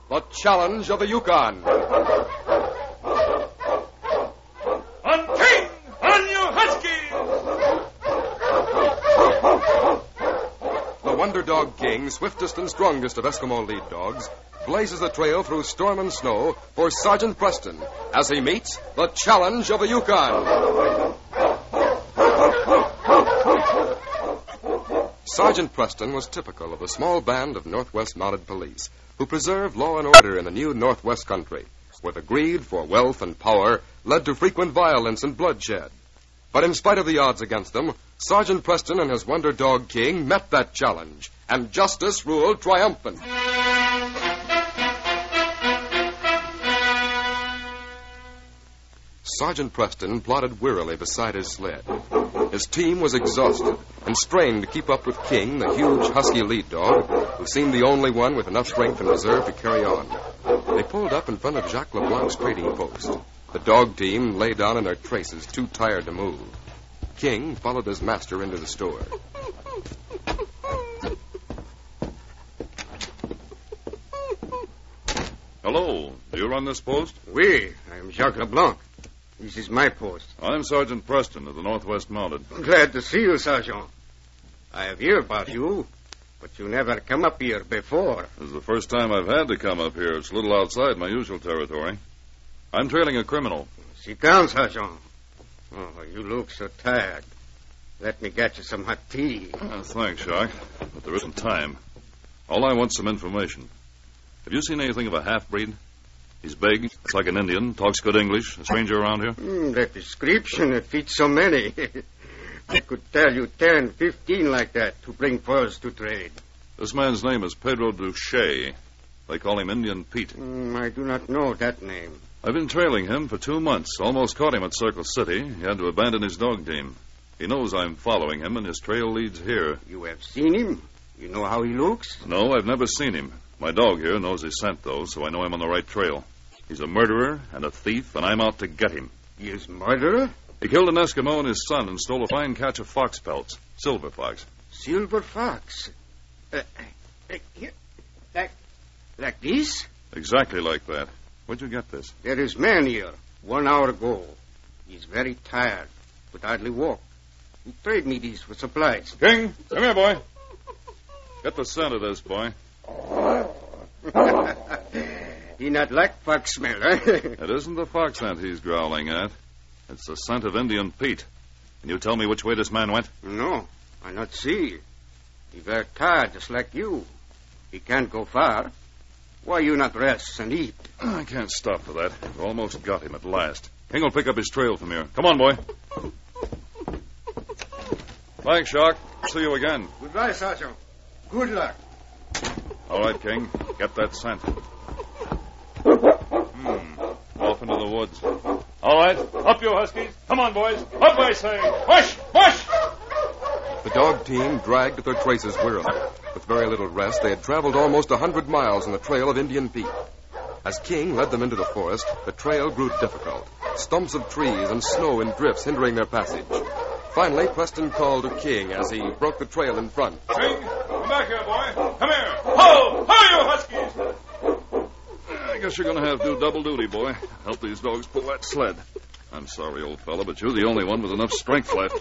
The Challenge of the Yukon. On King! On you Huskies! The Wonder Dog King, swiftest and strongest of Eskimo lead dogs, blazes a trail through storm and snow for Sergeant Preston as he meets the Challenge of the Yukon. Sergeant Preston was typical of the small band of Northwest Mounted Police who preserved law and order in the new Northwest country, where the greed for wealth and power led to frequent violence and bloodshed. But in spite of the odds against them, Sergeant Preston and his Wonder Dog King met that challenge, and justice ruled triumphant. Sergeant Preston plodded wearily beside his sled. His team was exhausted and strained to keep up with King, the huge husky lead dog, who seemed the only one with enough strength and reserve to carry on. They pulled up in front of Jacques Leblanc's trading post. The dog team lay down in their traces, too tired to move. King followed his master into the store. Hello. Do you run this post? Oui, I am Jacques Leblanc. This is my post. I'm Sergeant Preston of the Northwest Mounted. Glad to see you, Sergeant. I have heard about you, but you never come up here before. This is the first time I've had to come up here. It's a little outside my usual territory. I'm trailing a criminal. Sit down, Sergeant. Oh, you look so tired. Let me get you some hot tea. Thanks, Jacques, but there isn't time. All I want's some information. Have you seen anything of a half-breed? He's big, it's like an Indian, talks good English, a stranger around here? That description, it fits so many. I could tell you 10, 15 like that to bring furs to trade. This man's name is Pedro Duche. They call him Indian Pete. I do not know that name. I've been trailing him for 2 months. Almost caught him at Circle City. He had to abandon his dog team. He knows I'm following him, and his trail leads here. You have seen him? You know how he looks? No, I've never seen him. My dog here knows his scent, though, so I know I'm on the right trail. He's a murderer and a thief, and I'm out to get him. He is murderer? He killed an Eskimo and his son and stole a fine catch of fox pelts. Silver fox. Silver fox? Like this? Exactly like that. Where'd you get this? There is man here 1 hour ago. He's very tired, could hardly walk. He trade me these for supplies. King, come here, boy. Get the scent of this, boy. He not like fox smell, eh? It isn't the fox scent he's growling at. It's the scent of Indian Pete. Can you tell me which way this man went? No, I not see. He very tired, just like you. He can't go far. Why you not rest and eat? I can't stop for that. We've almost got him at last. King will pick up his trail from here. Come on, boy. Thanks, Jacques. See you again. Goodbye, Sergeant. Good luck. All right, King. Get that scent. Off into the woods. All right, up you Huskies. Come on, boys. Up, I say. Push, push! The dog team dragged at their traces wearily. With very little rest, they had traveled almost 100 miles on the trail of Indian Pete. As King led them into the forest, the trail grew difficult. Stumps of trees and snow in drifts hindering their passage. Finally, Preston called to King as he broke the trail in front. King, come back here, boy. Come here. Ho! Ho, you Huskies! I guess you're going to have to do double duty, boy. Help these dogs pull that sled. I'm sorry, old fella, but you're the only one with enough strength left.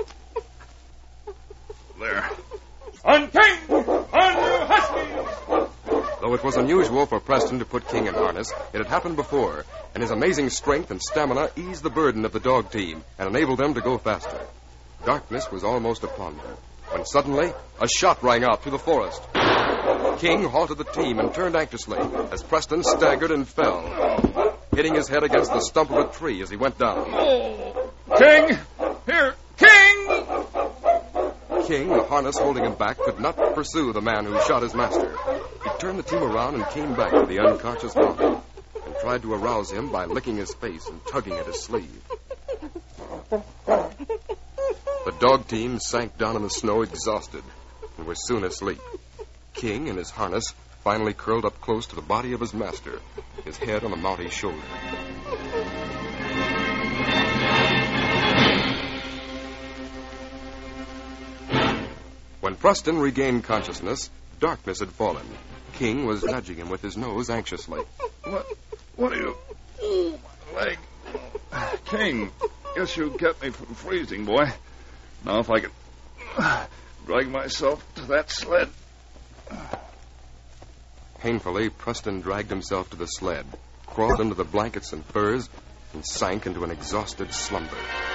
There. On King! On you Huskies! Though it was unusual for Preston to put King in harness, it had happened before, and his amazing strength and stamina eased the burden of the dog team and enabled them to go faster. Darkness was almost upon them, when suddenly a shot rang out through the forest. King halted the team and turned anxiously as Preston staggered and fell, hitting his head against the stump of a tree as he went down. King! Here! King! King, the harness holding him back, could not pursue the man who shot his master. He turned the team around and came back to the unconscious Walker and tried to arouse him by licking his face and tugging at his sleeve. The dog team sank down in the snow exhausted and were soon asleep. King, in his harness, finally curled up close to the body of his master, his head on the Mountie's shoulder. When Preston regained consciousness, darkness had fallen. King was nudging him with his nose anxiously. What are you... My leg. King, guess you kept me from freezing, boy. Now if I can drag myself to that sled. Painfully, Preston dragged himself to the sled, crawled into the blankets and furs, and sank into an exhausted slumber.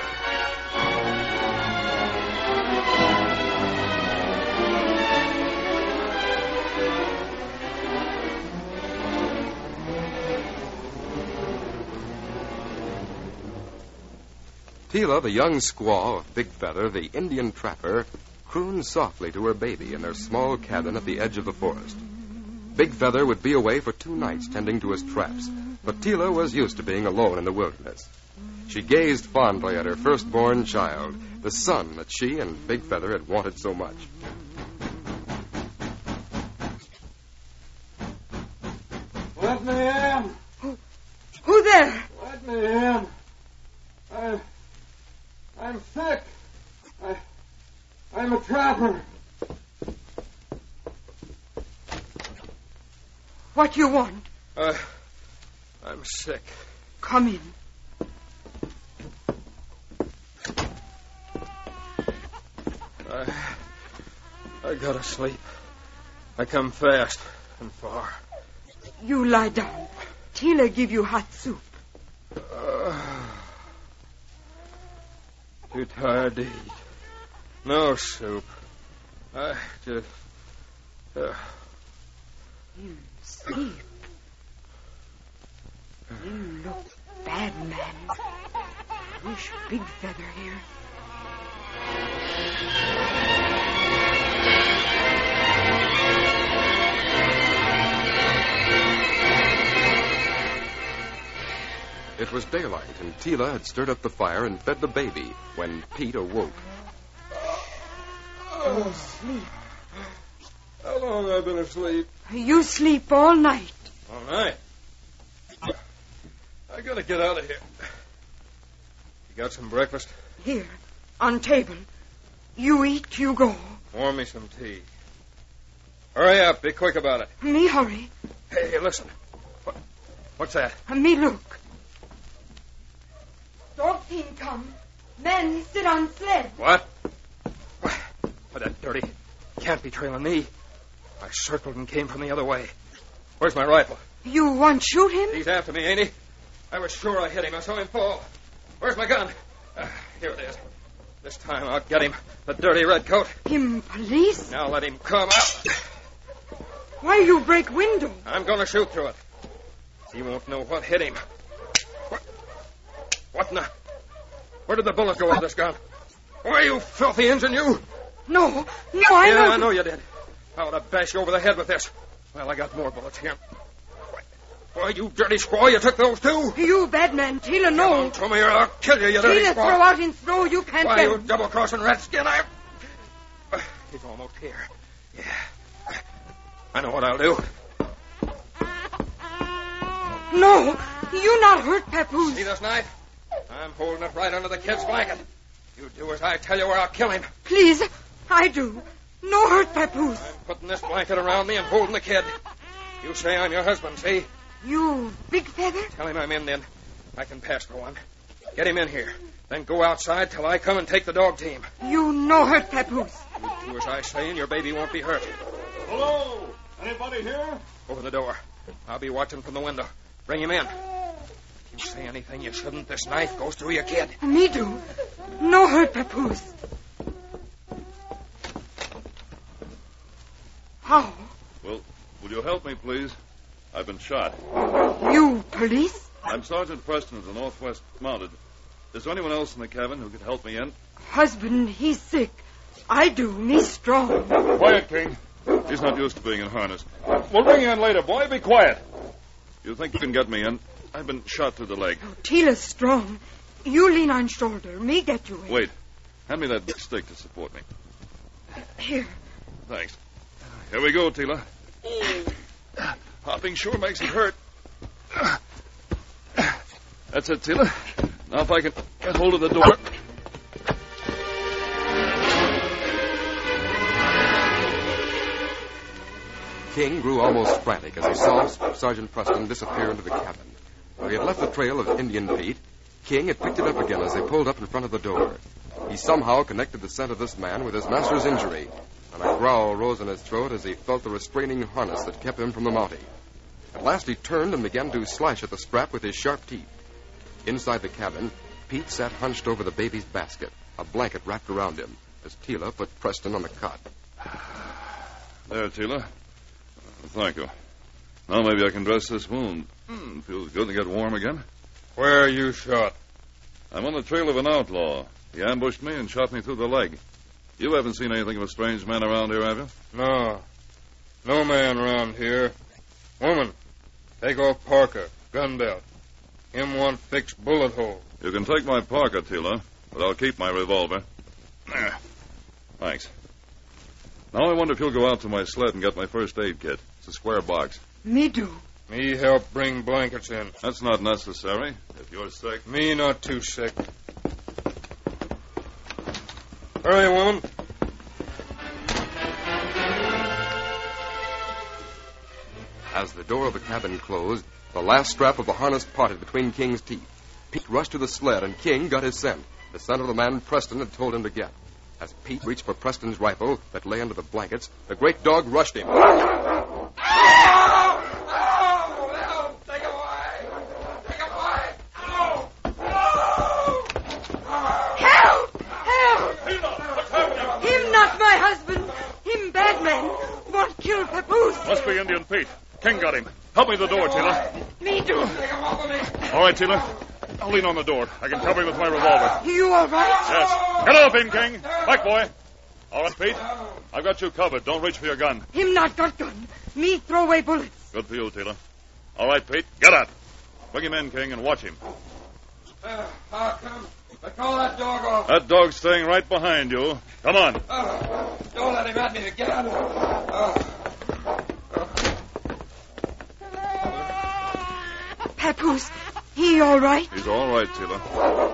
Tila, the young squaw of Big Feather, the Indian trapper, crooned softly to her baby in their small cabin at the edge of the forest. Big Feather would be away for 2 nights tending to his traps, but Tila was used to being alone in the wilderness. She gazed fondly at her firstborn child, the son that she and Big Feather had wanted so much. Let me in. Who there? Let me in. I'm sick. I'm a trapper. What you want? I'm sick. Come in. I gotta sleep. I come fast and far. You lie down. Tila give you hot soup. Too tired to eat. No soup. I just... You sleep. You look bad, man. Wish Big Feather here. It was daylight, and Tila had stirred up the fire and fed the baby when Pete awoke. Oh, sleep. How long I've been asleep? You sleep all night. All night? I gotta get out of here. You got some breakfast? Here, on table. You eat, you go. Pour me some tea. Hurry up. Be quick about it. Me hurry. Hey, listen. What's that? Me look. Dog team come. Men sit on sled. What? Why, that dirty can't be trailing me. I circled and came from the other way. Where's my rifle? You want shoot him? He's after me, ain't he? I was sure I hit him. I saw him fall. Where's my gun? Here it is. This time I'll get him. The dirty redcoat. Him police? Now let him come out. Why you break window? I'm going to shoot through it. He won't know what hit him. What in the... Where did the bullet go out of this gun? Why, you filthy Injun, you! No, I know. I know you did. I ought to bash you over the head with this. Well, I got more bullets here. Why, you dirty squaw, you took those too? You bad man, Tila, no. Come on to me or I'll kill you, you dirty Tila, squaw. throw out in snow, you can't Why, get you him. double-crossing redskin, He's almost here. Yeah. I know what I'll do. No, you not hurt, Papoose. See this knife? I'm holding it right under the kid's blanket. You do as I tell you or I'll kill him. Please, I do. No hurt, Papoose. I'm putting this blanket around me and holding the kid. You say I'm your husband, see? You Big Feather? Tell him I'm in then. I can pass for one. Get him in here. Then go outside till I come and take the dog team. You no hurt, Papoose. You do as I say and your baby won't be hurt. Hello? Anybody here? Open the door. I'll be watching from the window. Bring him in. If you say anything you shouldn't, this knife goes through your kid. Me do. No hurt, Papoose. How? Well, will you help me, please? I've been shot. You police? I'm Sergeant Preston of the Northwest Mounted. Is there anyone else in the cabin who could help me in? Husband, he's sick. I do. Me strong. Quiet, King. He's not used to being in harness. We'll bring you in later, boy. Be quiet. You think you can get me in? I've been shot through the leg. Tila's strong. You lean on shoulder. Me get you in. Wait. Hand me that big stick to support me. Here. Thanks. Here we go, Tila. Hopping sure makes it hurt. That's it, Tila. Now if I can get hold of the door. King grew almost frantic as he saw Sergeant Preston disappear into the cabin. Where he had left the trail of Indian Pete, King had picked it up again as they pulled up in front of the door. He somehow connected the scent of this man with his master's injury, and a growl rose in his throat as he felt the restraining harness that kept him from the Mountie. At last he turned and began to slash at the strap with his sharp teeth. Inside the cabin, Pete sat hunched over the baby's basket, a blanket wrapped around him, as Tila put Preston on the cot. There, Tila. Thank you. Now maybe I can dress this wound. Feels good to get warm again. Where are you shot? I'm on the trail of an outlaw. He ambushed me and shot me through the leg. You haven't seen anything of a strange man around here, have you? No. No man around here. Woman, take off parka, gun belt. Him want fixed bullet hole. You can take my parka, Tila, but I'll keep my revolver. There. Thanks. Now I wonder if you'll go out to my sled and get my first aid kit. It's a square box. Me do. Me help bring blankets in. That's not necessary. If you're sick. Me not too sick. Hurry, woman. As the door of the cabin closed, the last strap of the harness parted between King's teeth. Pete rushed to the sled, and King got his scent, the scent of the man Preston had told him to get. As Pete reached for Preston's rifle that lay under the blankets, the great dog rushed him. Kill Papoose. Must be Indian Pete. King got him. Help me to the door, Tila. Me too. All right, Tila. I'll lean on the door. I can cover him with my revolver. You all right? Yes. Get off him, King. Back, boy. All right, Pete. I've got you covered. Don't reach for your gun. Him not got gun. Me throw away bullets. Good for you, Tila. All right, Pete. Get out. Bring him in, King, and watch him. I'll come. But call that dog off. That dog's staying right behind you. Come on. Don't let him at me again. Papoose, he all right? He's all right, Tila.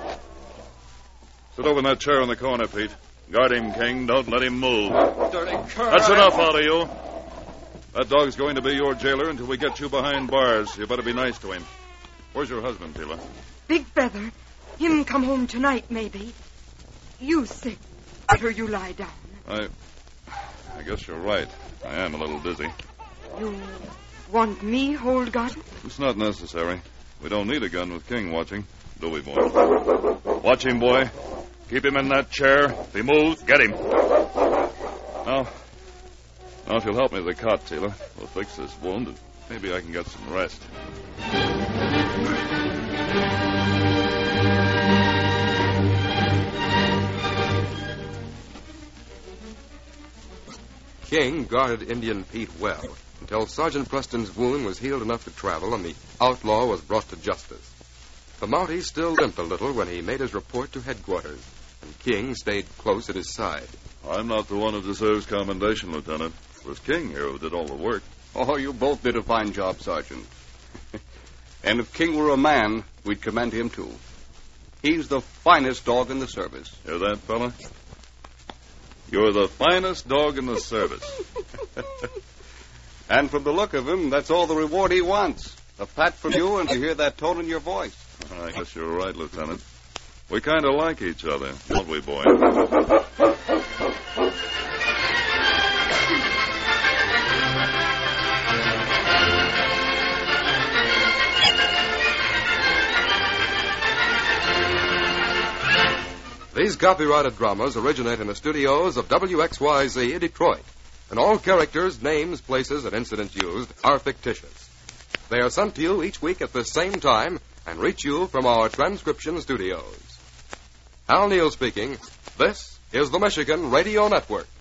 Sit over in that chair in the corner, Pete. Guard him, King. Don't let him move. Dirty cur. That's enough out of you. That dog's going to be your jailer until we get you behind bars. You better be nice to him. Where's your husband, Tila? Big Feather. Him come home tonight, maybe. You sick. Better you lie down. I guess you're right. I am a little dizzy. You want me hold gun? It's not necessary. We don't need a gun with King watching, do we, boy? Watch him, boy. Keep him in that chair. If he moves, get him. Now, if you'll help me to the cot, Tila, we'll fix this wound, and maybe I can get some rest. King guarded Indian Pete well until Sergeant Preston's wound was healed enough to travel and the outlaw was brought to justice. The Mountie still limped a little when he made his report to headquarters, and King stayed close at his side. I'm not the one who deserves commendation, Lieutenant. It was King here who did all the work. Oh, you both did a fine job, Sergeant. And if King were a man, we'd commend him, too. He's the finest dog in the service. Hear that, fella? You're the finest dog in the service. And from the look of him, that's all the reward he wants. A pat from you and to hear that tone in your voice. I guess you're right, Lieutenant. We kind of like each other, don't we, boy? These copyrighted dramas originate in the studios of WXYZ Detroit, and all characters, names, places, and incidents used are fictitious. They are sent to you each week at the same time and reach you from our transcription studios. Hal Neal speaking. This is the Michigan Radio Network.